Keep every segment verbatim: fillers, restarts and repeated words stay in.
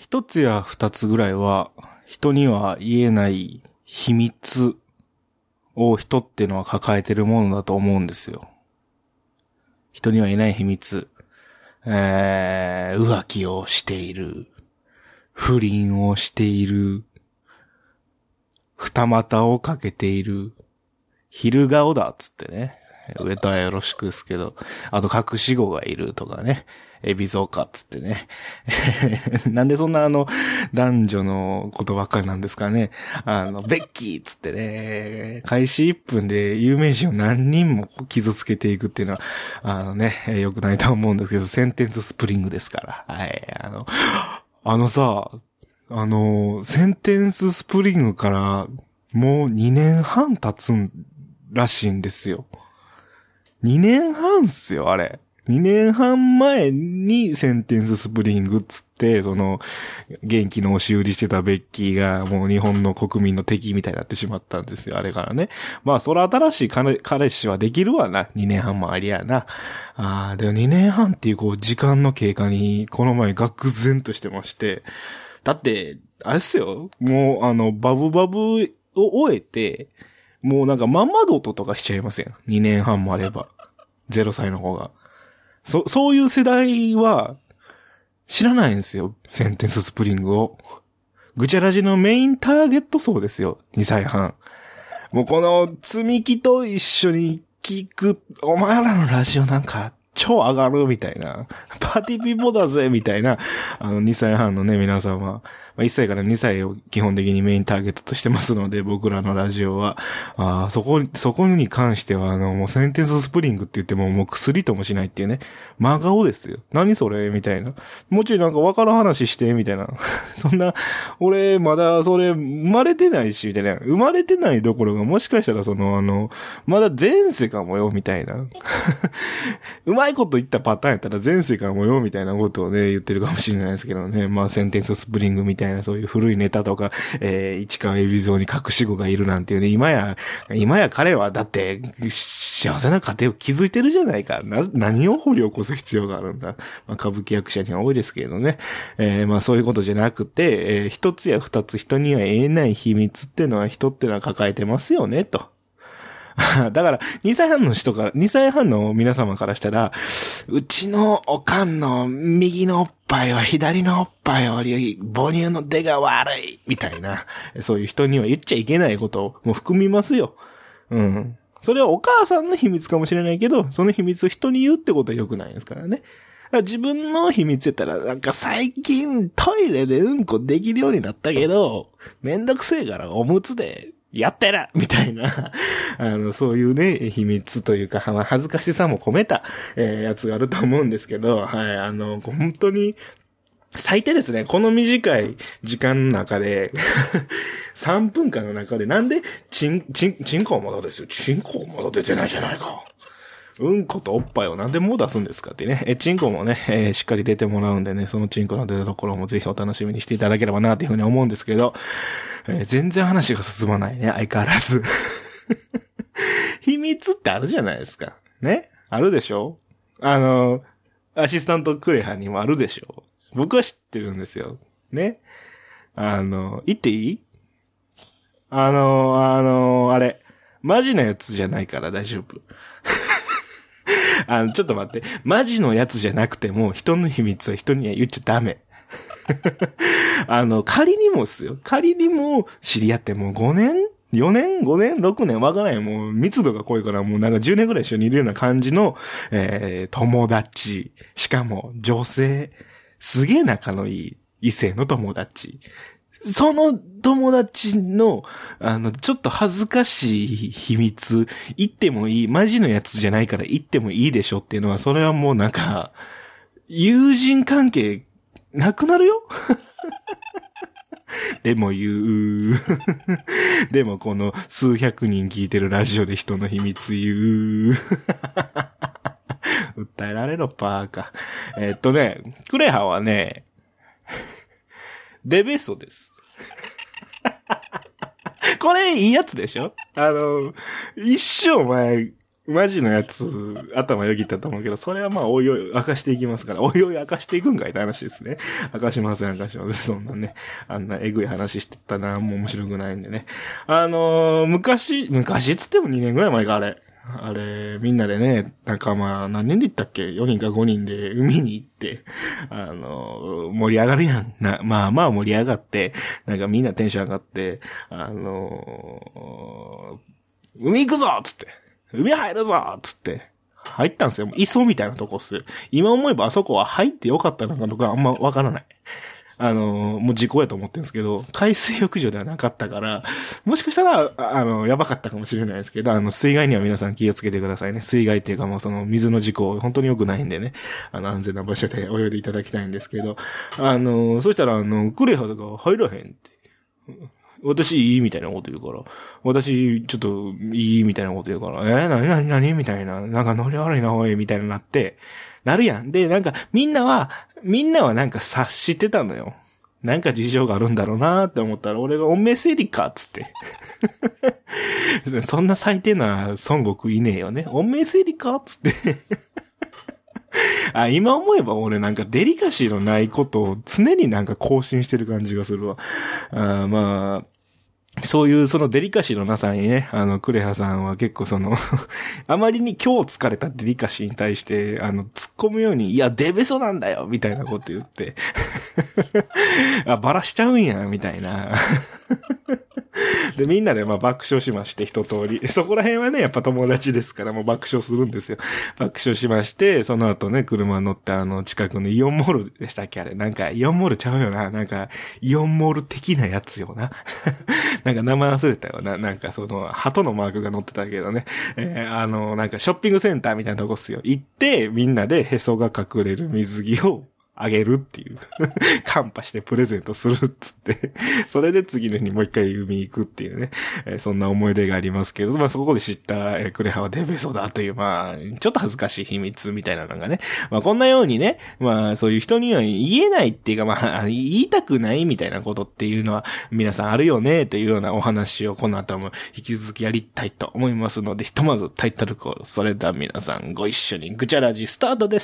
一つや二つぐらいは人には言えない秘密を人ってのは抱えてるものだと思うんですよ。人には言えない秘密。えー、浮気をしている。不倫をしている。二股をかけている。昼顔だっつってね。上とはよろしくですけど。あと隠し子がいるとかね。エビゾーかっつってね。なんでそんなあの、男女のことばっかりなんですかね。あの、ベッキーっつってね。開始いっぷんで有名人を何人も傷つけていくっていうのは、あのね、良くないと思うんですけど、センテンススプリングですから。はい。あの、あのさ、あの、センテンススプリングからもうにねんはん経つらしいんですよ。にねんはんっすよ、あれ。にねんはん前にセンテンススプリングっつって、その、元気の押し売りしてたベッキーがもう日本の国民の敵みたいになってしまったんですよ、あれからね。まあ、そら新しい彼、彼氏はできるわな。にねんはんもありやな。ああ、でもにねんはんっていうこう、時間の経過に、この前愕然としてまして。だって、あれっすよ。もう、あの、バブバブを終えて、もうなんかまんまごととかしちゃいません。にねんはんもあれば。ゼロさいの子が。そ、そういう世代は、知らないんですよ。センテンススプリングを。ぐちゃらじのメインターゲット層ですよ。にさいはん。もうこの積み木と一緒に聞く、お前らのラジオなんか、超上がるみたいな。パーティーピーポーだぜみたいな。あのにさいはんのね、皆さんは。まあ、いっさいからにさいを基本的にメインターゲットとしてますので、僕らのラジオは。あそこ、そこに関しては、あの、もうセンテンススプリングって言ってももう薬ともしないっていうね。真顔ですよ。何それみたいな。もうちょいなんか分からん話してみたいな。そんな、俺、まだそれ、生まれてないし、みたいな。生まれてないどころが、もしかしたらその、あの、まだ前世かもよ、みたいな。うまいこと言ったパターンやったら前世かもよ、みたいなことをね、言ってるかもしれないですけどね。まあ、センテンススプリングみたいな、そういう古いネタとか、えー、市川海老蔵に隠し子がいるなんていうね、今や、今や彼はだって、幸せな家庭を築いてるじゃないか。な、何を掘り起こす必要があるんだ。まあ、歌舞伎役者には多いですけれどね。えー、まあ、そういうことじゃなくて、えー、一つや二つ人には言えない秘密っていうのは人ってのは抱えてますよね、と。だから、にさいはんの人から、にさいはんの皆様からしたら、うちのおかんの右のおっぱいは左のおっぱいより母乳の出が悪いみたいな、そういう人には言っちゃいけないことも含みますよ。うん。それはお母さんの秘密かもしれないけど、その秘密を人に言うってことは良くないですからね。だから自分の秘密やったら、なんか最近トイレでうんこできるようになったけど、めんどくせえからおむつで、やってるみたいな、あの、そういうね、秘密というか、恥ずかしさも込めた、えー、やつがあると思うんですけど、はい、あの、本当に、最低ですね、この短い時間の中で、さんぷんかんの中で、なんで、チン、チン、チンコはまだですよ。チンコはまだ出てないじゃないか。うんことおっぱいをなんでもう出すんですかってね。え、チンコもね、えー、しっかり出てもらうんでね、そのチンコの出るところもぜひお楽しみにしていただければなっていうふうに思うんですけど、えー、全然話が進まないね、相変わらず。秘密ってあるじゃないですか。ね？あるでしょ？あの、アシスタントクレハにもあるでしょ？僕は知ってるんですよ。ね？あの、言っていい？あの、あの、あれ、マジなやつじゃないから大丈夫。あの、ちょっと待って。マジのやつじゃなくても、人の秘密は人には言っちゃダメ。あの、仮にもっすよ。仮にも知り合ってもうごねん ?よ 年 ?ご 年 ?ろく 年わからない。もう密度が濃いからもうなんかじゅうねんぐらい一緒にいるような感じの、えー、友達。しかも女性。すげえ仲のいい異性の友達。その友達の、あの、ちょっと恥ずかしい秘密、言ってもいい、マジのやつじゃないから言ってもいいでしょっていうのは、それはもうなんか、友人関係、なくなるよでも言う。でもこの数百人聞いてるラジオで人の秘密言う。訴えられろ、パーか。えっとね、クレハはね、デベソです。これいいやつでしょ？あの、一生前、 マジのやつ、頭よぎったと思うけど、それはまあ、おいおい明かしていきますから、おいおい明かしていくんかいって話ですね。明かしません、明かしません。そんなね、あんなえぐい話してたらもう面白くないんでね。あのー、昔、昔つってもにねんぐらい前か、あれ。あれ、みんなでね、仲間、何年で行ったっけ ?よ 人かごにんで海に行って、あの、盛り上がるやん。な、まあまあ盛り上がって、なんかみんなテンション上がって、あの、海行くぞつって。海入るぞつって。入ったんですよ。磯みたいなとこっすよ。今思えばあそこは入ってよかったのかとかあんまわからない。あの、もう時効やと思ってるんですけど、海水浴場ではなかったから、もしかしたら、あの、やばかったかもしれないですけど、あの、水害には皆さん気をつけてくださいね。水害っていうかもうその水の事故、本当に良くないんでね、あの、安全な場所で泳いでいただきたいんですけど、あの、そしたら、あの、クレハとか入らへんって。私いいみたいなこと言うから。私、ちょっと、いいみたいなこと言うから。えー、なになになにみたいな。なんかノリ悪いな、おい、みたいになって、なるやん。で、なんか、みんなは、みんなはなんか察してたのよ。なんか事情があるんだろうなーって思ったら、俺がおめせりかっつって。そんな最低な孫悟空いねえよね。おめせりかっつって。あ、今思えば俺なんかデリカシーのないことを常になんか更新してる感じがするわ。あ、まあ、そういうそのデリカシーのなさにね、あの、クレハさんは結構その、あまりに今日疲れたデリカシーに対して、あの、突っ込むように、いや、デベソなんだよみたいなこと言って、あ、バラしちゃうんや、みたいな。で、みんなでまあ爆笑しまして、一通り。そこら辺はね、やっぱ友達ですから、もう爆笑するんですよ。爆笑しまして、その後ね、車乗ってあの、近くのイオンモールでしたっけあれ。なんか、イオンモールちゃうよな。なんか、イオンモール的なやつよな。なんか名前忘れたよな。なんかその、鳩のマークが載ってたけどね。えー、あの、なんかショッピングセンターみたいなとこっすよ。行って、みんなでへそが隠れる水着を、あげるっていう。カンパしてプレゼントするっつって。それで次の日にもう一回海行くっていうね。えー、そんな思い出がありますけど、まあそこで知った、えー、クレハはデベソだという、まあ、ちょっと恥ずかしい秘密みたいなのがね。まあこんなようにね、まあそういう人には言えないっていうか、まあ言いたくないみたいなことっていうのは皆さんあるよねというようなお話をこの後も引き続きやりたいと思いますので、ひとまずタイトルコール、それでは皆さんご一緒にぐちゃらじスタートです。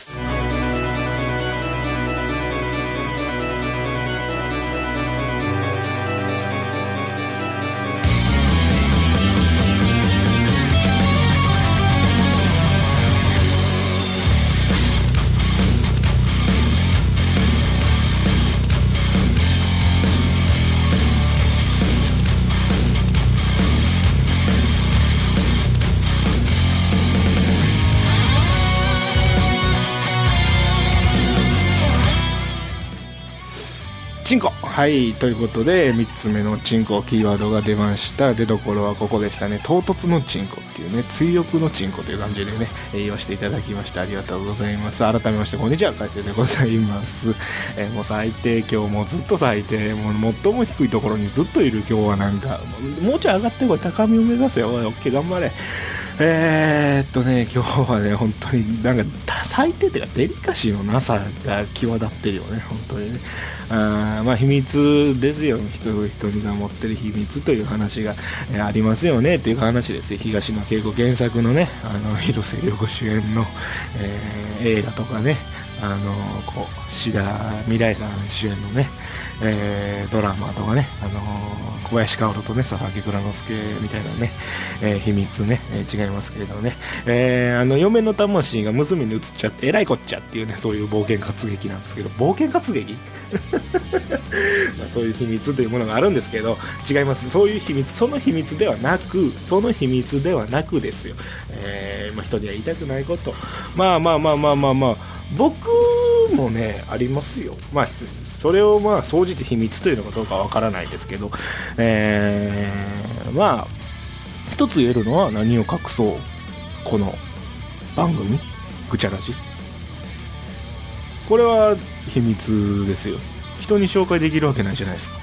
チンコ。はい。ということで、三つ目のチンコキーワードが出ました。出どころはここでしたね。唐突のチンコっていうね、追憶のチンコという感じでね、えー、言わせていただきましてありがとうございます。改めまして、こんにちは。海星でございます。えー、もう最低、今日もずっと最低、もう最も低いところにずっといる今日はなんか、もうちょい上がってこい。高みを目指せよ。おい、オッケー、頑張れ。えーっとね、今日はね、本当になんか最低っていうかデリカシーのなさが際立ってるよね、本当にね。あまあ秘密ですよ、人人が持ってる秘密という話が、えー、ありますよねっていう話ですよ。東野圭吾原作のね、あの広瀬涼子主演の、えー、映画とかね、あのこう志田未来さん主演のね、えー、ドラマとかね、あのー、小林薫とね、佐々木蔵之介みたいなね、えー、秘密ね、えー、違いますけれどもね、えー、あの嫁の魂が娘に移っちゃってえらいこっちゃっていうね、そういう冒険活劇なんですけど、冒険活劇まあそういう秘密というものがあるんですけど、違います。そういう秘密、その秘密ではなく、その秘密ではなくですよ、えーまあ、人には言いたくないこと、まあまあまあまあまあまあ僕もねありますよ。まあそれをまあ総じて秘密というのかどうかわからないですけど、えー、まあ一つ言えるのは、何を隠そうこの番組ぐちゃらじ、これは秘密ですよ。人に紹介できるわけないじゃないですか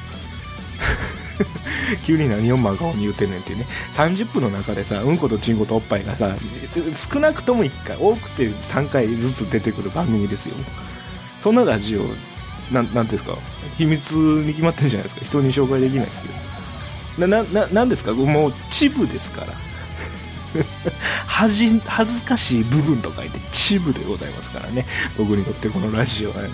急に何を真顔に言うてんねんっていうね。さんじゅっぷんの中でさ、うんことちんことおっぱいがさ、少なくともいっかい、多くてさんかいずつ出てくる番組ですよ。そんなラジオな ん, なんですか、秘密に決まってるじゃないですか。人に紹介できないですよ。ななななんですか、もうチブですから恥じ、恥ずかしい部分と書いてチブでございますからね。僕にとってこのラジオはね。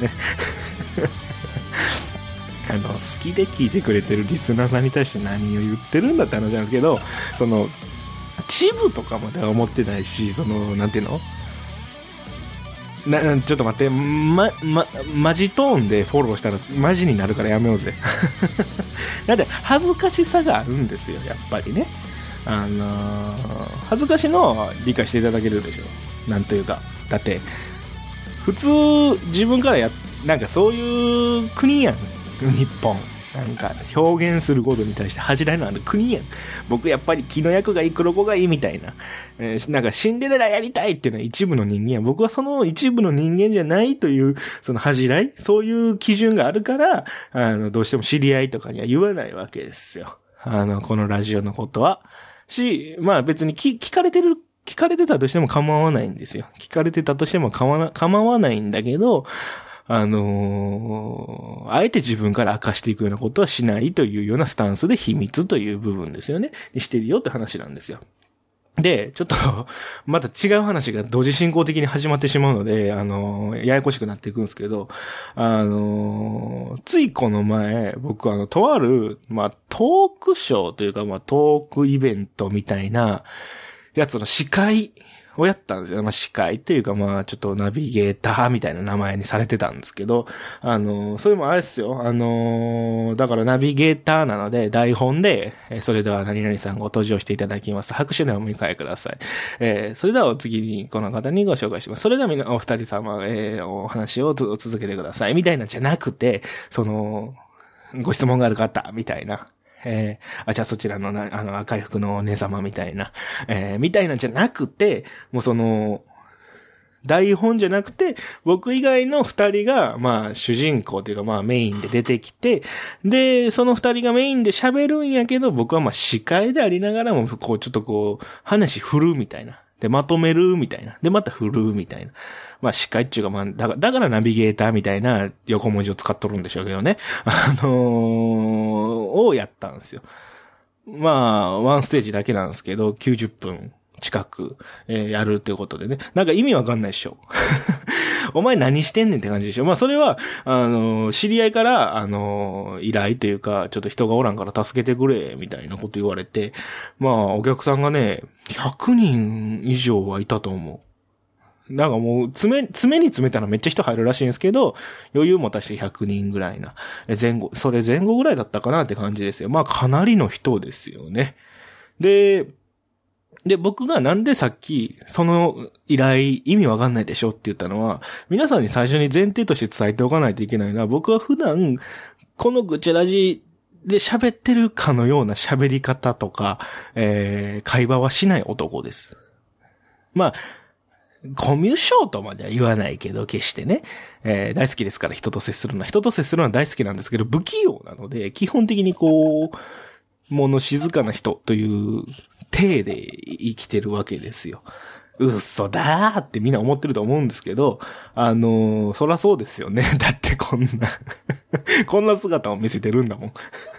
あの、好きで聞いてくれてるリスナーさんに対して何を言ってるんだって話なんですけど、その、チブとかまでは思ってないし、その、なんていうのな、ちょっと待って、ま、ま、マジトーンでフォローしたらマジになるからやめようぜ。なんで、恥ずかしさがあるんですよ、やっぱりね。あのー、恥ずかしいのは理解していただけるでしょ。なんというか。だって、普通、自分からや、なんかそういう国やん。日本。なんか表現することに対して恥じらいのある国やん。僕やっぱり木の役がいい黒子がいいみたいな、えー、なんかシンデレラやりたいっていうのは一部の人間や。僕はその一部の人間じゃないというその恥じらい、そういう基準があるからあのどうしても知り合いとかには言わないわけですよ。あのこのラジオのことはし、まあ別に聞、聞かれてる聞かれてたとしても構わないんですよ。聞かれてたとしても構わな、構わないんだけど、あのー、あえて自分から明かしていくようなことはしないというようなスタンスで秘密という部分ですよね。にしてるよって話なんですよ。で、ちょっと、また違う話が同時進行的に始まってしまうので、あのー、ややこしくなっていくんですけど、あのー、ついこの前、僕あの、とある、まあ、トークショーというか、まあ、トークイベントみたいなやつの司会、をやったんですよ。まあ、司会というか、まあ、ちょっとナビゲーターみたいな名前にされてたんですけど、あの、それもあれですよ。あの、だからナビゲーターなので、台本で、えそれでは何々さんご登場していただきます。拍手でお迎えください。えー、それではお次にこの方にご紹介します。それではみんなお二人様、えー、お話を続けてください。みたいなんじゃなくて、その、ご質問がある方、みたいな。えー、あ、じゃあそちらのな、あの赤い服のお姉様みたいな、えー、みたいなんじゃなくて、もうその、台本じゃなくて、僕以外の二人が、まあ主人公というかまあメインで出てきて、で、その二人がメインで喋るんやけど、僕はまあ司会でありながらも、こうちょっとこう、話振るみたいな。で、まとめるみたいな。で、また振るみたいな。まあ、司会っていうか、まあ、だから、だからナビゲーターみたいな横文字を使っとるんでしょうけどね。あのー、をやったんですよ。まあ、ワンステージだけなんですけど、きゅうじゅっぷん近く、えー、やるということでね。なんか意味わかんないでしょ。お前何してんねんって感じでしょ。まあ、それは、あのー、知り合いから、あのー、依頼というか、ちょっと人がおらんから助けてくれ、みたいなこと言われて、まあ、お客さんがね、ひゃくにん以上はいたと思う。なんかもう、詰め、詰めに詰めたらめっちゃ人入るらしいんですけど、余裕持たしてひゃくにんぐらいな。前後、それ前後ぐらいだったかなって感じですよ。まあかなりの人ですよね。で、で、僕がなんでさっき、その依頼意味わかんないでしょって言ったのは、皆さんに最初に前提として伝えておかないといけないのは、僕は普段、このぐちラジで喋ってるかのような喋り方とか、えー、会話はしない男です。まあ、コミュ障とまでは言わないけど、決してね、えー、大好きですから人と接するのは、人と接するのは大好きなんですけど、不器用なので、基本的にこう、物静かな人という体で生きてるわけですよ。嘘だーってみんな思ってると思うんですけど、あのー、そらそうですよね。だってこんな、こんな姿を見せてるんだもん。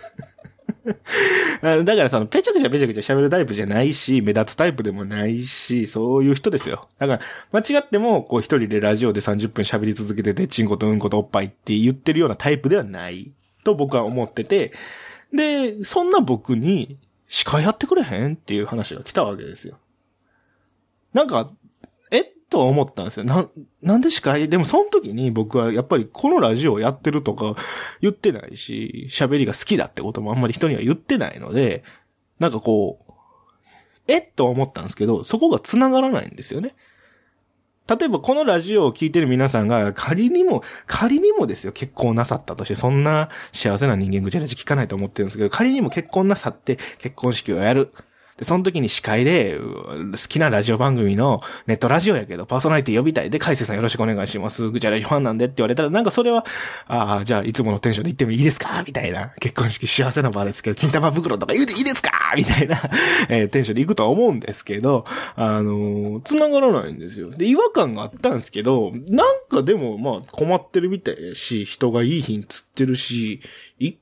だからそのペチャクチャペチャクチャ喋るタイプじゃないし、目立つタイプでもないし、そういう人ですよ。だから間違ってもこう一人でラジオでさんじゅっぷん喋り続けてて、チンコとうんことおっぱいって言ってるようなタイプではないと僕は思ってて、で、そんな僕に司会やってくれへんっていう話が来たわけですよ。なんか、えとは思ったんですよ。な、なんで司会でもその時に僕はやっぱりこのラジオをやってるとか言ってないし、喋りが好きだってこともあんまり人には言ってないので、なんかこう、えとは思ったんですけど、そこが繋がらないんですよね。例えばこのラジオを聞いてる皆さんが仮にも、仮にもですよ、結婚なさったとして、そんな幸せな人間ぐちゃぐちゃ聞かないと思ってるんですけど、仮にも結婚なさって結婚式をやる。で、その時に司会で、好きなラジオ番組のネットラジオやけど、パーソナリティ呼びたいで、海星さんよろしくお願いします。ぐちゃラジオファンなんでって言われたら、なんかそれは、ああ、じゃあいつものテンションで行ってもいいですかみたいな。結婚式幸せな場ですけど、金玉袋とか言うていいですかみたいな、えー、テンションで行くとは思うんですけど、あのー、繋がらないんですよ。で、違和感があったんですけど、なんかでも、まあ、困ってるみたいやし、人がいい品つってるし、一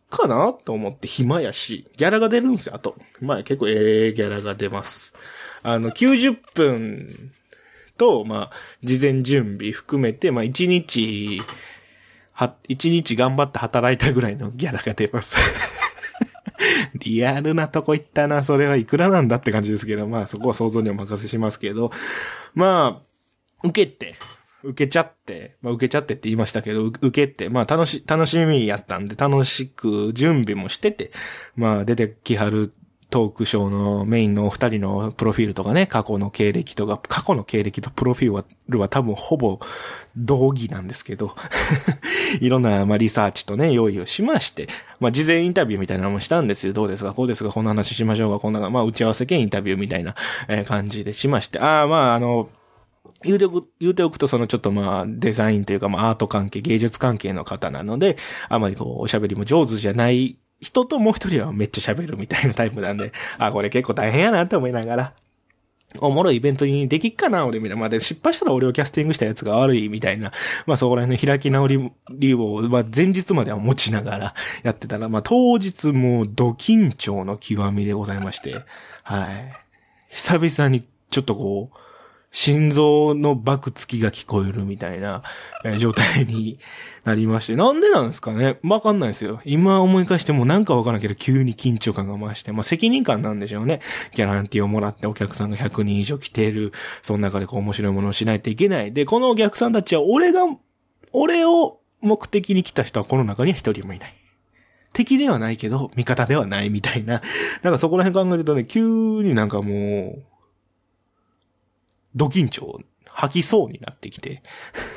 かなと思って暇やし、ギャラが出るんですよ、あと。まあ結構ええギャラが出ます。あの、きゅうじゅっぷんと、まあ、事前準備含めて、まあいちにち、は、いちにち頑張って働いたぐらいのギャラが出ます。リアルなとこ行ったな、それはいくらなんだって感じですけど、まあそこは想像にお任せしますけど、まあ、受けて、受けちゃって、まあ受けちゃってって言いましたけど、受けて、まあ楽し、楽しみやったんで楽しく準備もしてて、まあ出てきはるトークショーのメインのお二人のプロフィールとかね、過去の経歴とか、過去の経歴とプロフィールは多分ほぼ同義なんですけど、いろんな、まあ、リサーチとね、用意をしまして、まあ、事前インタビューみたいなのもしたんですよ。どうですかこうですかこんな話しましょうかこんな、まあ、打ち合わせ兼インタビューみたいな、えー、感じでしまして、ああ、まあ、あの、言うておく、言うておくと、そのちょっとまあ、デザインというか、まあ、アート関係、芸術関係の方なので、あまりこう、おしゃべりも上手じゃない人ともう一人はめっちゃ喋るみたいなタイプなんで、あ、これ結構大変やなって思いながら、おもろいイベントにできっかな俺みたいな。まあ、で、失敗したら俺をキャスティングしたやつが悪いみたいな。まあ、そこら辺の開き直り理由を、まあ、前日までは持ちながらやってたら、まあ、当日もうド緊張の極みでございまして、はい。久々にちょっとこう、心臓の爆突きが聞こえるみたいな、えー、状態になりまして。なんでなんですかねわかんないですよ。今思い返してもなんかわからんけど急に緊張感が増して。まあ、責任感なんでしょうね。ギャランティーをもらってお客さんがひゃくにん以上来ている。その中でこう面白いものをしないといけない。で、このお客さんたちは俺が、俺を目的に来た人はこの中には一人もいない。敵ではないけど、味方ではないみたいな。なんかそこら辺考えるとね、急になんかもう、ド緊張、吐きそうになってきて。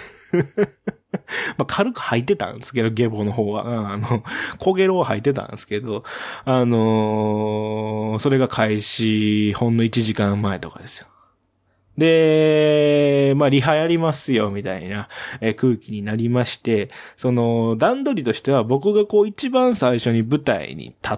まあ軽く吐いてたんですけど、ゲボの方は。あの、小ゲロを吐いてたんですけど、あのー、それが開始、ほんのいちじかんまえとかですよ。で、まあリハやりますよ、みたいな、えー、空気になりまして、その、段取りとしては僕がこう一番最初に舞台に立って、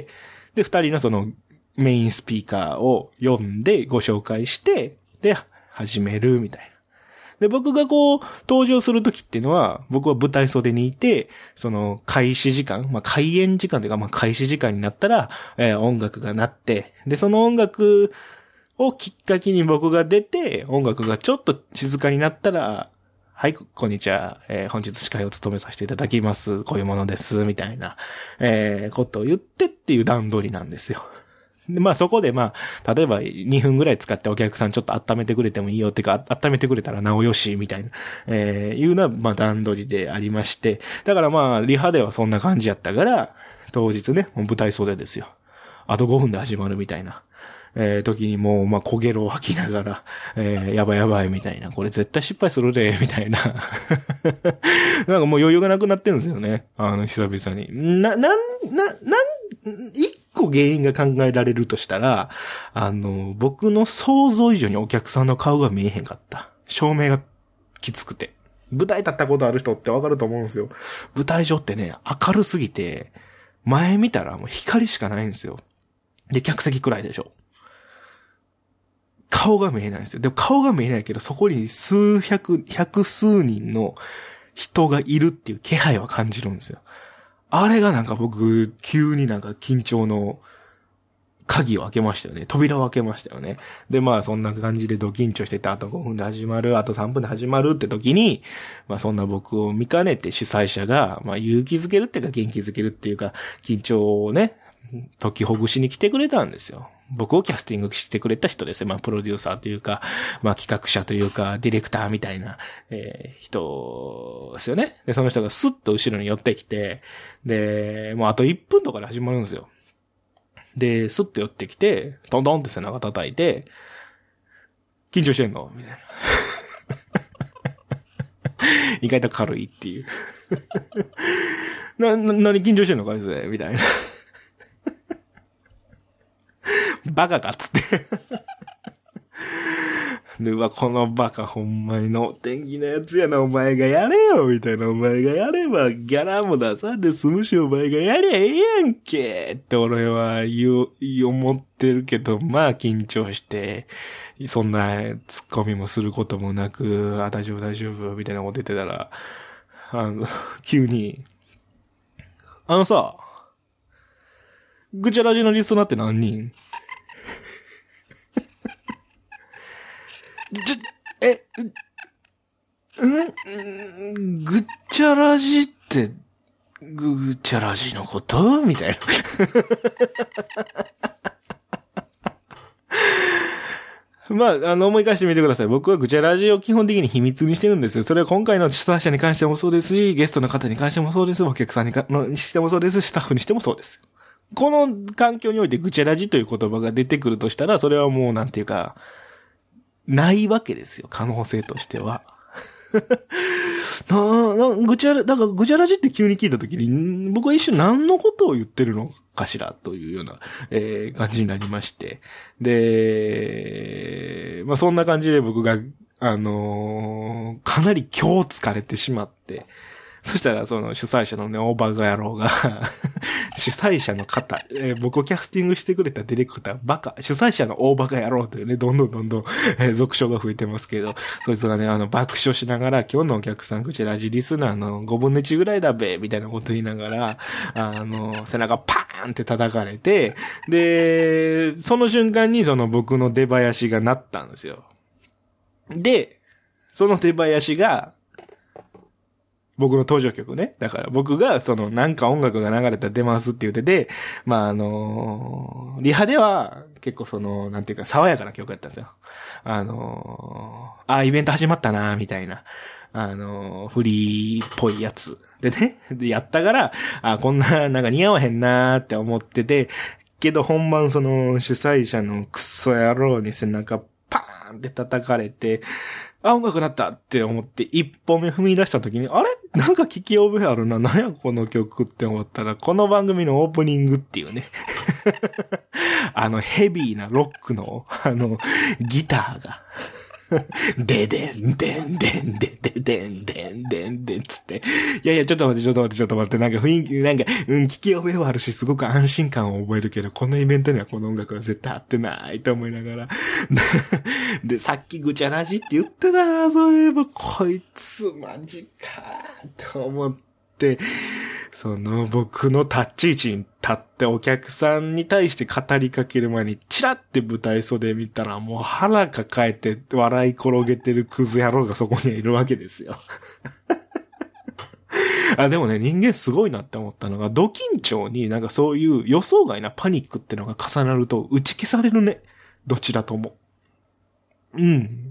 で、二人のそのメインスピーカーを呼んでご紹介して、で、始めるみたいな。で、僕がこう、登場するときっていうのは、僕は舞台袖にいて、その、開始時間、まあ、開演時間というか、まあ、開始時間になったら、えー、音楽が鳴って、で、その音楽をきっかけに僕が出て、音楽がちょっと静かになったら、はい、こんにちは、えー、本日司会を務めさせていただきます。こういうものです、みたいな、えー、ことを言ってっていう段取りなんですよ。で、まあそこでまあ、例えばにふんぐらい使ってお客さんちょっと温めてくれてもいいよってか、温めてくれたらなおよし、みたいな、えー、いうのはまあ段取りでありまして、だからまあ、リハではそんな感じやったから、当日ね、もう舞台袖ですよ。あとごふんで始まるみたいな、えー、時にもう、まあ、焦げろを吐きながら、えー、やばいやばいみたいな、これ絶対失敗するで、みたいな。なんかもう余裕がなくなってるんですよね。あの、久々に。な、なん、な、なん、一個原因が考えられるとしたら、あの、僕の想像以上にお客さんの顔が見えへんかった。照明がきつくて。舞台立ったことある人ってわかると思うんですよ。舞台上ってね、明るすぎて、前見たらもう光しかないんですよ。で、客席くらいでしょ。顔が見えないんですよ。でも顔が見えないけど、そこに数百、百数人の人がいるっていう気配は感じるんですよ。あれがなんか僕、急になんか緊張の鍵を開けましたよね。扉を開けましたよね。で、まあそんな感じでド緊張してて、あとごふんで始まる、あとさんぷんで始まるって時に、まあそんな僕を見かねて主催者が、まあ勇気づけるっていうか元気づけるっていうか、緊張をね、解きほぐしに来てくれたんですよ。僕をキャスティングしてくれた人ですね。まあ、プロデューサーというか、まあ、企画者というか、ディレクターみたいな、えー、人ですよね。で、その人がスッと後ろに寄ってきて、で、もうあといっぷんとかで始まるんですよ。で、スッと寄ってきて、トントンって背中叩いて、緊張してんのみたいな。意外と軽いっていう。な、な、何緊張してんのかいつでみたいな。バカかっつって。で、うわ、このバカほんまにの天気なやつやな、お前がやれよみたいな、お前がやればギャラも出さんで済むし、お前がやりゃええやんけって俺は言う、思ってるけど、まあ緊張して、そんなツッコミもすることもなく、あ、大丈夫大丈夫みたいなこと言ってたら、あの、急に、あのさ、 ぐちゃらじのリスナーって何人ちょ、え、んぐっちゃらじって、ぐっちゃらじのことみたいな。まあ、あの、思い返してみてください。僕はぐちゃラジを基本的に秘密にしてるんですよ。それは今回の主催者に関してもそうですし、ゲストの方に関してもそうです。お客さんにかのにしてもそうです。スタッフにしてもそうです。この環境においてぐちゃラジという言葉が出てくるとしたら、それはもうなんていうか、ないわけですよ。可能性としては。ななぐちゃら、だからぐちゃらじって急に聞いたときに、僕は一瞬何のことを言ってるのかしらというような、えー、感じになりまして。で、まあそんな感じで僕が、あのー、かなり今日疲れてしまって、そしたらその主催者のね、大バカ野郎が、主催者の方、えー、僕をキャスティングしてくれたディレクター、バカ、主催者の大バカ野郎というね、どんどんどんどん、えー、続賞が増えてますけど、そいつがね、あの、爆笑しながら、今日のお客さん、口ラジリスナーのごぶんのいちぐらいだべ、みたいなこと言いながら、あの、背中パーンって叩かれて、で、その瞬間にその僕の出囃子が鳴ったんですよ。で、その出囃子が、僕の登場曲ね。だから僕がそのなんか音楽が流れたら出ますって言ってて、まああのー、リハでは結構その、なんていうか爽やかな曲やったんですよ。あのー、あ、イベント始まったなみたいな。あのー、フリーっぽいやつ。でね、でやったから、あ、こんななんか似合わへんなーって思ってて、けど本番その主催者のクソ野郎に背中パーンって叩かれて、あ、音楽なったって思って一歩目踏み出した時に、あれなんか聞き覚えあるな。何やこの曲って思ったら、この番組のオープニングっていうね。あのヘビーなロックの、あの、ギターが。ででんでんでんでででんでんでんでんつって。いやいや、ちょっと待って、ちょっと待って、ちょっと待って、なんか雰囲気、なんか、うん、聞き覚えはあるし、すごく安心感を覚えるけど、このイベントにはこの音楽は絶対合ってないと思いながら。で、さっきぐちゃらじって言ってたな、そういえば、こいつ、マジか、と思って、その僕の立ち位置に立ってお客さんに対して語りかける前にチラって舞台袖見たらもう腹抱えて笑い転げてるクズ野郎がそこにいるわけですよ。あ、でもね、人間すごいなって思ったのが、ド緊張になんかそういう予想外なパニックってのが重なると打ち消されるね。どちらとも。うん。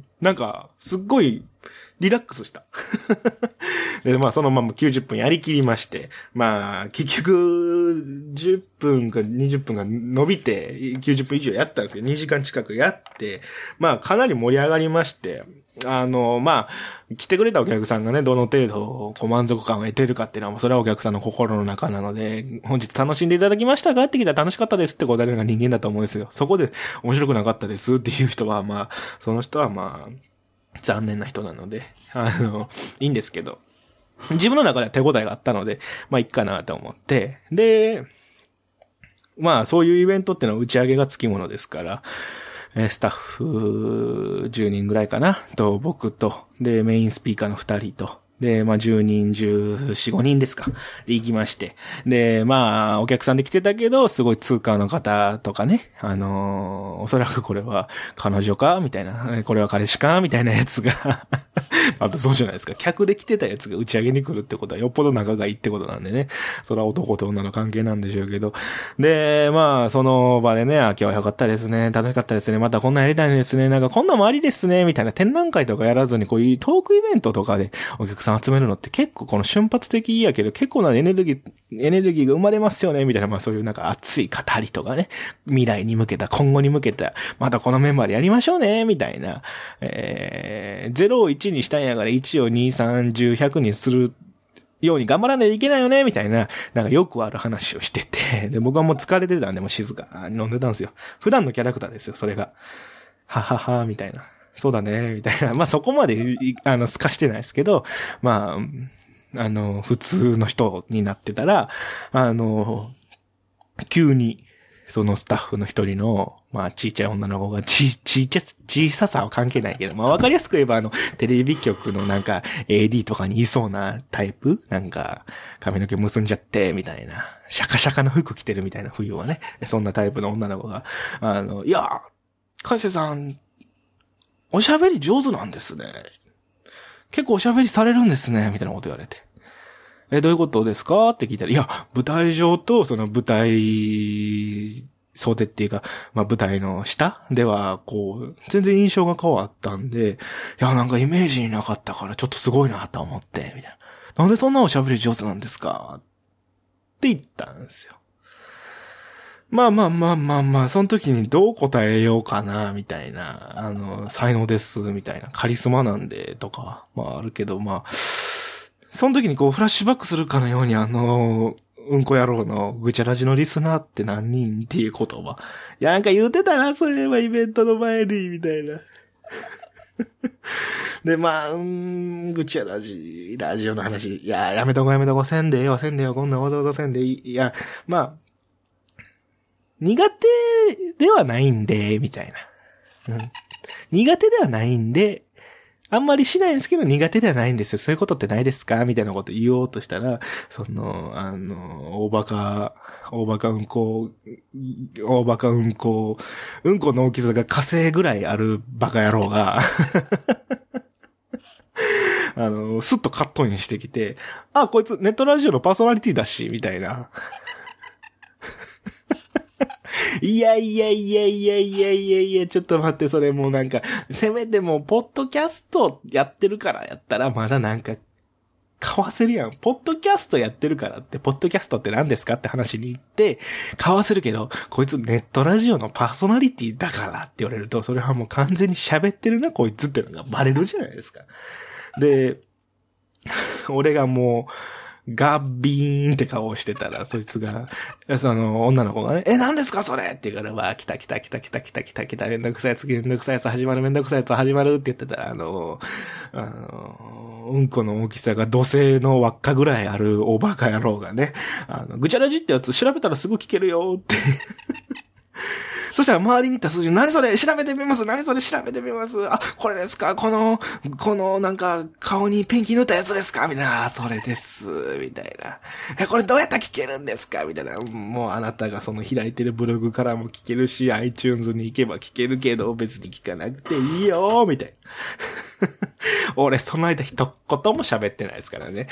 なんか、すっごいリラックスした。で、まあそのままきゅうじゅっぷんやりきりまして、まあ結局じゅっぷんかにじゅっぷんが伸びてきゅうじゅっぷん以上やったんですけど、にじかん近くやって、まあかなり盛り上がりまして、あの、まあ、来てくれたお客さんがね、どの程度こう満足感を得てるかっていうのは、それはお客さんの心の中なので、本日楽しんでいただきましたかって聞いたら楽しかったですって答えるのが人間だと思うんですよ。そこで面白くなかったですっていう人は、まあ、その人はまあ、残念な人なので、あの、いいんですけど、自分の中では手応えがあったので、まあいいかなと思って、で、まあそういうイベントってのは打ち上げがつきものですから、スタッフじゅうにんぐらいかなと僕と、でメインスピーカーのふたりと、で、まあ、じゅうにん、じゅうよん、ごにんですか。で、行きまして。で、まあ、お客さんで来てたけど、すごい通貨の方とかね、あのー、おそらくこれは彼女かみたいな、これは彼氏かみたいなやつが、あとそうじゃないですか。客で来てたやつが打ち上げに来るってことはよっぽど仲がいいってことなんでね。それは男と女の関係なんでしょうけど。で、まあ、その場でね、あ、今日は良かったですね。楽しかったですね。またこんなんやりたいですね。なんかこんなんもありですね。みたいな展覧会とかやらずに、こういうトークイベントとかでお客さん集めるのって結構この瞬発的やけど、結構なエネルギー、エネルギーが生まれますよね。みたいな、まあそういうなんか熱い語りとかね。未来に向けた、今後に向けた、またこのメンバーでやりましょうね。みたいな。えー、ゼロをいちにしたんやからいちをに、さん、じゅう、ひゃくにするように頑張らないといけないよねみたいな、なんかよくある話をしてて、で僕はもう疲れてたんでもう静かに飲んでたんですよ。普段のキャラクターですよ、それが。はははみたいな。そうだねみたいな。まあそこまであの透かしてないですけど、まああの普通の人になってたら、あの急にそのスタッフの一人のまあ、ちっちゃい女の子が、ち、ちっちゃ、小ささは関係ないけど、まあ、わかりやすく言えば、あの、テレビ局のなんか、エーディー とかにいそうなタイプなんか、髪の毛結んじゃって、みたいな。シャカシャカの服着てるみたいな、冬はね。そんなタイプの女の子が、あの、いや、海瀬さん、おしゃべり上手なんですね。結構おしゃべりされるんですね、みたいなこと言われて。え、どういうことですかって聞いたら、いや、舞台上と、その舞台、袖っていうか、まあ舞台の下では、こう、全然印象が変わったんで、いや、なんかイメージになかったから、ちょっとすごいなと思って、みたいな。なんでそんなおしゃべり上手なんですかって言ったんですよ。まあまあまあまあまあ、その時にどう答えようかな、みたいな、あの、才能です、みたいな、カリスマなんで、とか、まああるけど、まあ、その時にこう、フラッシュバックするかのように、あの、うんこ野郎のぐちゃらじのリスナーって何人っていう言葉。いや、なんか言うてたな、そういえばイベントの前に、みたいな。で、まあ、うーん、ぐちゃらじ、ラジオの話。いや、やめとこやめとこ、せんでよ、せんでよ、こんなわざわざせんでいい。いや、まあ、苦手ではないんで、みたいな。うん。苦手ではないんで、あんまりしないんですけど苦手ではないんですよ。そういうことってないですかみたいなこと言おうとしたら、その、あの、大バカ、大バカうんこ、大バカうんこ、うんこの大きさが火星ぐらいあるバカ野郎が、あの、スッとカットインしてきて、あ、こいつネットラジオのパーソナリティだし、みたいな。いやいやいやいやいやいやいや、ちょっと待って、それもうなんか、せめてもう、ポッドキャストやってるからやったら、まだなんか、買わせるやん。ポッドキャストやってるからって、ポッドキャストって何ですかって話に行って、買わせるけど、こいつネットラジオのパーソナリティだからって言われると、それはもう完全に喋ってるな、こいつっていうのがバレるじゃないですか。で、俺がもう、ガッビーンって顔をしてたら、そいつが、その、女の子がね、え、何ですかそれって言うから、わー、来た来た来た来た来た来た来た、めんどくさいやつ、めんどくさいやつ始まる、めんどくさいやつ始まるって言ってたら、あの、あの、うんこの大きさが土星の輪っかぐらいあるおバカ野郎がね、あの、ぐちゃらじってやつ調べたらすぐ聞けるよって。そしたら周りに行った数字、何それ調べてみます何それ調べてみますあ、これですかこの、このなんか顔にペンキ塗ったやつですかみたいな、それです。みたいな。え、これどうやったら聞けるんですかみたいな。もうあなたがその開いてるブログからも聞けるし、iTunes に行けば聞けるけど、別に聞かなくていいよみたいな。俺その間一言も喋ってないですからね。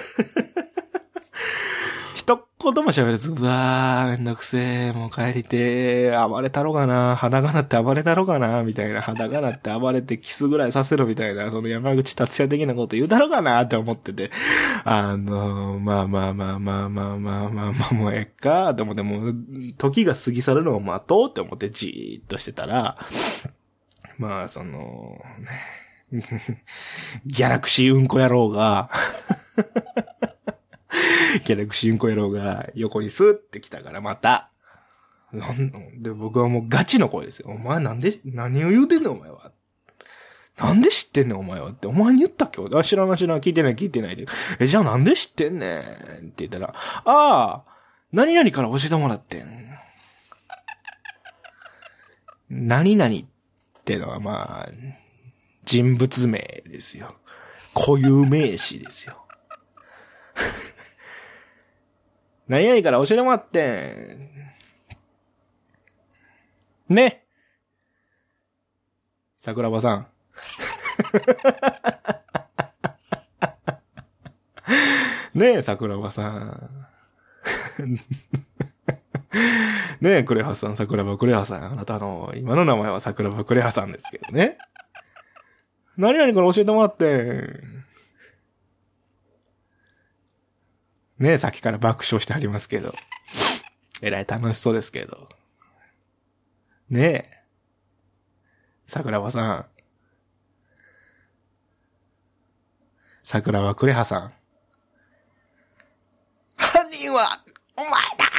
一言も喋るず、うわー、めんどくせー、もう帰りてー、暴れたろかな、肌がなって暴れたろかな、みたいな、肌がなって暴れてキスぐらいさせろみたいな、その山口達也的なこと言うだろうかなって思ってて、あのー、まあまあまあまあまあまあまあまあ、もうえっか、でもでも、時が過ぎ去るのを待とうって思ってじーっとしてたら、まあ、その、ね、ギャラクシーうんこ野郎が、ギャラクシーうんこ野郎が横にスーって来たからまた。なんで、僕はもうガチの声ですよ。お前なんで、何を言うてんのお前は。なんで知ってんのお前はって。お前に言ったっけあ、知らない知らない。聞いてない聞いてないで。え、じゃあなんで知ってんねんって言ったら、ああ、何々から教えてもらってん。何々ってのはまあ、人物名ですよ。固有名詞ですよ。何々から教えてもらってん。ね。桜庭さん。ねえ、桜庭さん。ねえ、クレハさん、桜庭クレハさん。あなたの、今の名前は桜庭クレハさんですけどね。何々から教えてもらってん。ねえ、さっきから爆笑してありますけど。えらい楽しそうですけど。ねえ。桜庭さん。桜庭クレハさん。犯人は、お前だ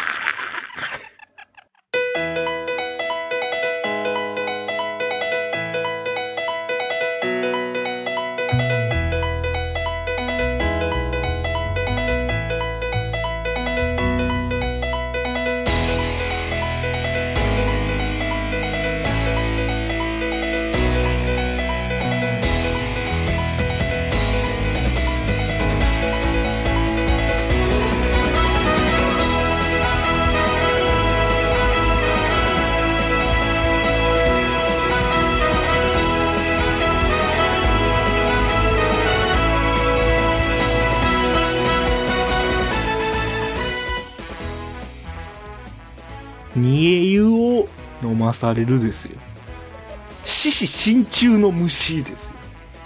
煮え湯を飲まされるですよ。獅子心中の虫ですよ。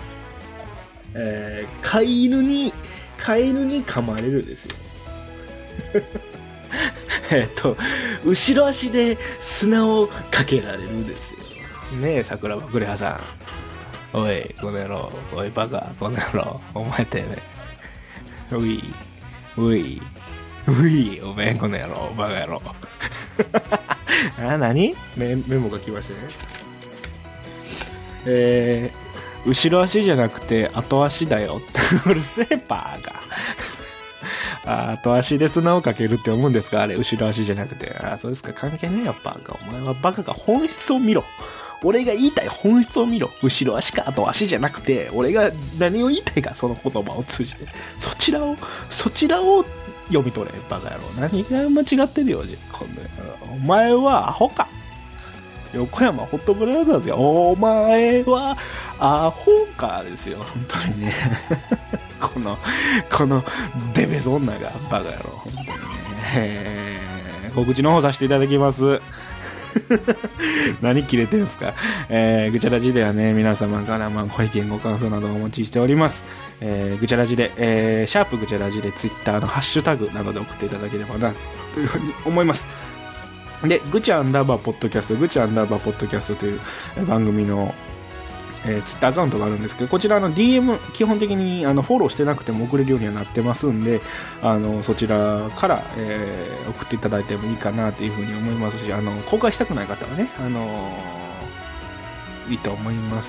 えー、飼い犬に飼い犬に噛まれるですよ。えっと後ろ足で砂をかけられるですよ。ねえ桜庭栗葉さん、おいこの野郎、おいバカこの野郎、お前てね、うい、うい、うい、おめえこの野郎、バカ野郎。あ、何？メ、メモが来ましたね。えー、後ろ足じゃなくて後足だよ。うるせえバカ。あ、後足で砂をかけるって思うんですか？あれ後ろ足じゃなくて。あ、そうですか。関係ねえよバカ。お前はバカか。本質を見ろ。俺が言いたい本質を見ろ。後ろ足か後足じゃなくて、俺が何を言いたいか、その言葉を通じて。そちらを、そちらを読み取れ、バカ野郎。何が間違ってるよ、今度。お前はアホか。横山ホットブラザーズや。お前はアホかですよ。本当にね。この、このデベソ女がバカ野郎。本当にね。えー、告知の方させていただきます。何切れてんすか。えー、ぐちゃらじではね、皆様からまあご意見ご感想などをお持ちしております。えー、ぐちゃらじで、えー、シャープぐちゃらじでツイッターのハッシュタグなどで送っていただければなというふうに思います。で、ぐちゃアンダーバーポッドキャスト、ぐちゃアンダーバーポッドキャストという番組のえー、ツイッターアカウントがあるんですけど、こちらの ディーエム 基本的にあのフォローしてなくても送れるようにはなってますんで、あのそちらから、えー、送っていただいてもいいかなというふうに思いますし、あの公開したくない方はね、あのー、いいと思います。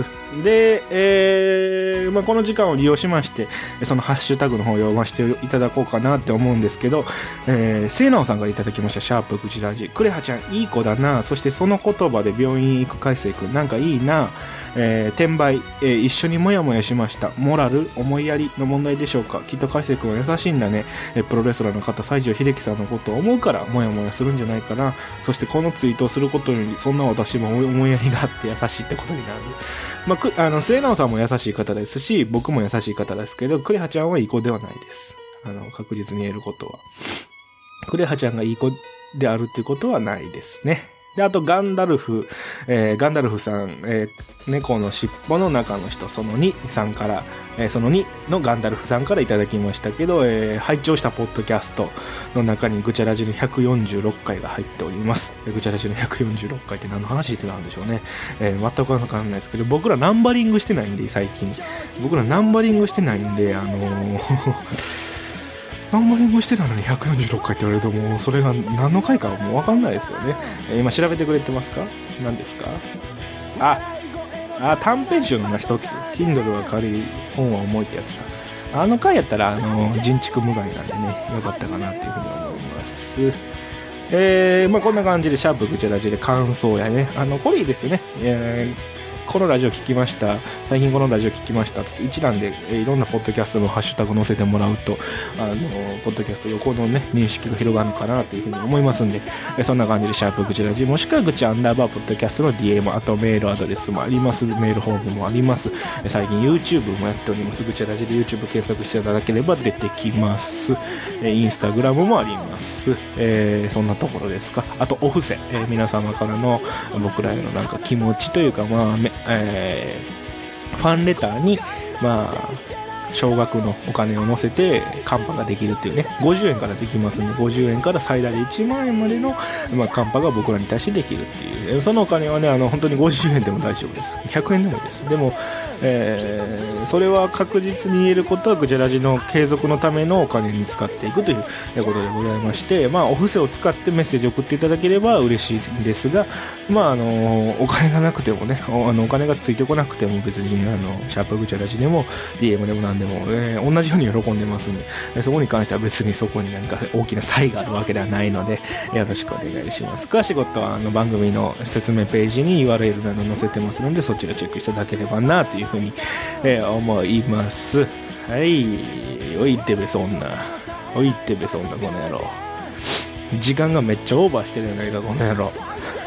で、えーまあ、この時間を利用しましてそのハッシュタグの方を読ませていただこうかなって思うんですけど、えー、せいなおさんがいただきました。シャープぐちらじ、クレハちゃんいい子だな、そしてその言葉で病院行く海星くんなんかいいな、えー、転売、えー、一緒にモヤモヤしました。モラル思いやりの問題でしょうか。きっと海星くんは優しいんだね、えー、プロレスラーの方西城秀樹さんのことを思うからモヤモヤするんじゃないかな。そしてこのツイートをすることにそんな私も思いやりがあって優しいってことになる。まあ、くあの末直さんも優しい方ですし僕も優しい方ですけど、クレハちゃんはいい子ではないです。あの確実に言えることはクレハちゃんがいい子であるっていうことはないですね。で、あとガンダルフ、えー、ガンダルフさん、えー、猫の尻尾の中の人そのにさんから、えー、そのにのガンダルフさんからいただきましたけど、えー、拝聴したポッドキャストの中にぐちゃらじのひゃくよんじゅうろっかいが入っております。ぐちゃらじのひゃくよんじゅうろっかいって何の話してたんでしょうね。えー、全くわかんないですけど、僕らナンバリングしてないんで、最近僕らナンバリングしてないんで、あのーナンバリングしてたのにひゃくよんじゅうろっかいって言われるともうそれが何の回かもう分かんないですよね。えー、今調べてくれてますか？何ですか？あ、あ短編集のが一つ Kindle は軽い本は重いってやつか。あの回やったらあの人畜無害なんでねよかったかなっていうふうに思います。えー、まあこんな感じでシャープぐちゃらじで感想やね、あのこれいいですよね。えーこのラジオ聞きました、最近このラジオ聞きましたつって一覧で、えー、いろんなポッドキャストのハッシュタグ載せてもらうと、あのポッドキャスト横のね認識が広がるのかなというふうに思いますんで、えー、そんな感じでシャープぐちらじもしくはぐちアンダーバーポッドキャストの ディーエム、 あとメールアドレスもあります。メールフォームもあります。えー、最近 YouTube もやっております。ぐちゃらじで YouTube 検索していただければ出てきます。えー、インスタグラムもあります。えー、そんなところですか。あとお布施、えー、皆様からの僕らへのなんか気持ちというかまあめえー、ファンレターにまあ少額のお金を乗せてカンパができるっていうね、ごじゅうえんからできますんで、ごじゅうえんから最大でいちまんえんまでの、まあ、カンパが僕らに対してできるっていう、そのお金はねあの本当にごじゅうえんでも大丈夫です。ひゃくえんでもいいです。でも、えー、それは確実に言えることはぐちゃらじの継続のためのお金に使っていくということでございまして、まあお布施を使ってメッセージを送っていただければ嬉しいんですが、まああのお金がなくてもね お, あのお金がついてこなくても別にあのシャープぐちゃらじでも ディーエム でも何でも、えー、同じように喜んでますんで、そこに関しては別にそこに何か大きな差異があるわけではないのでよろしくお願いします。詳しいことはあの番組の説明ページに ユーアールエル など載せてますので、そちらチェックしていただければなというふうに、えー、思います。はい、おいてべそんなおいてべそんなこの野郎、時間がめっちゃオーバーしてるやないかこの野郎。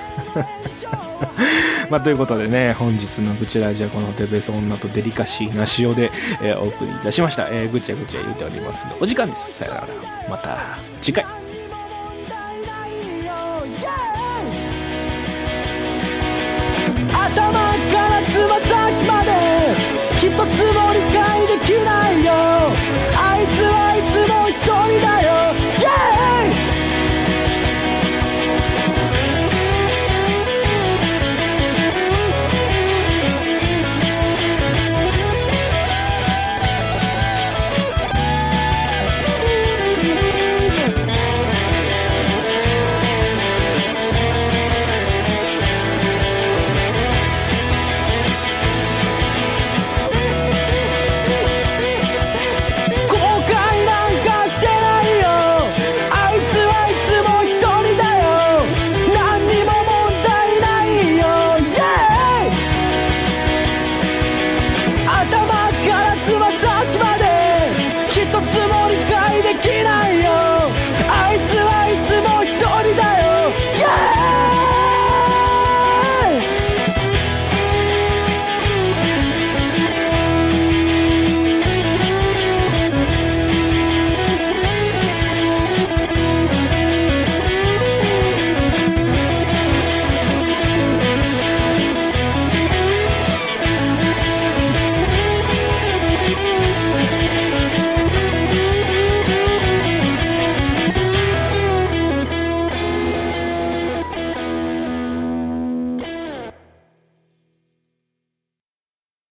まあということでね、本日のぐちラジはこのデベソ女とデリカシーな塩で、えー、お送りいたしました。えー、ぐちゃぐちゃ言うておりますのでお時間です。さよなら、また次回。